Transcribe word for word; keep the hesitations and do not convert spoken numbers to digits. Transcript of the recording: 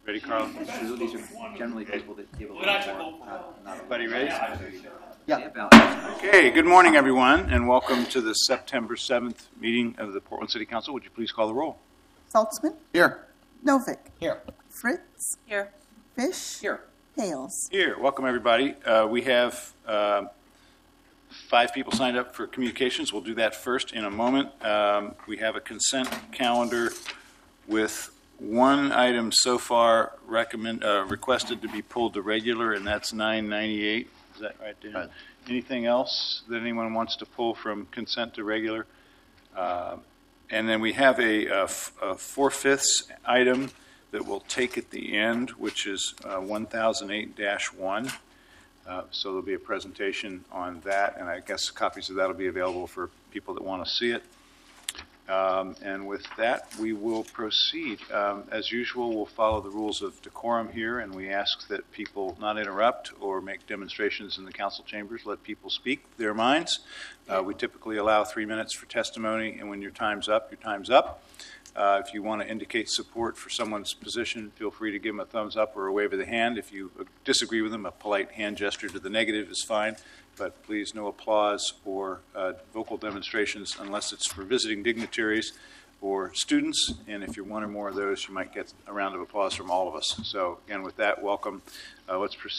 Ready, Carl? These are generally people that give a little more. Not, not Everybody ready? Yeah. Okay, good morning, everyone, and welcome to the September seventh meeting of the Portland City Council. Would you please call the roll? Saltzman? Here. Novick? Here. Fritz? Here. Fish? Here. Hales? Here. Welcome, everybody. Uh, we have uh, five people signed up for communications. We'll do that first in a moment. Um, we have a consent calendar with one item so far recommend uh, requested to be pulled to regular, and that's nine ninety-eight. Is that right, Dan? Right. Anything else that anyone wants to pull from consent to regular? Uh, and then we have a, a, a four-fifths item that we'll take at the end, which is uh, one thousand eight dash one. Uh, so there'll be a presentation on that, and I guess copies of that will be available for people that want to see it. Um, and with that, we will proceed. Um, as usual, we'll follow the rules of decorum here, and we ask that people not interrupt or make demonstrations in the council chambers. Let people speak their minds. Uh, we typically allow three minutes for testimony, and when your time's up, your time's up. Uh, if you want to indicate support for someone's position, feel free to give them a thumbs up or a wave of the hand. If you disagree with them, a polite hand gesture to the negative is fine. But please, no applause or uh, vocal demonstrations unless it's for visiting dignitaries or students. And if you're one or more of those, you might get a round of applause from all of us. So again, with that, welcome. Uh, let's proceed.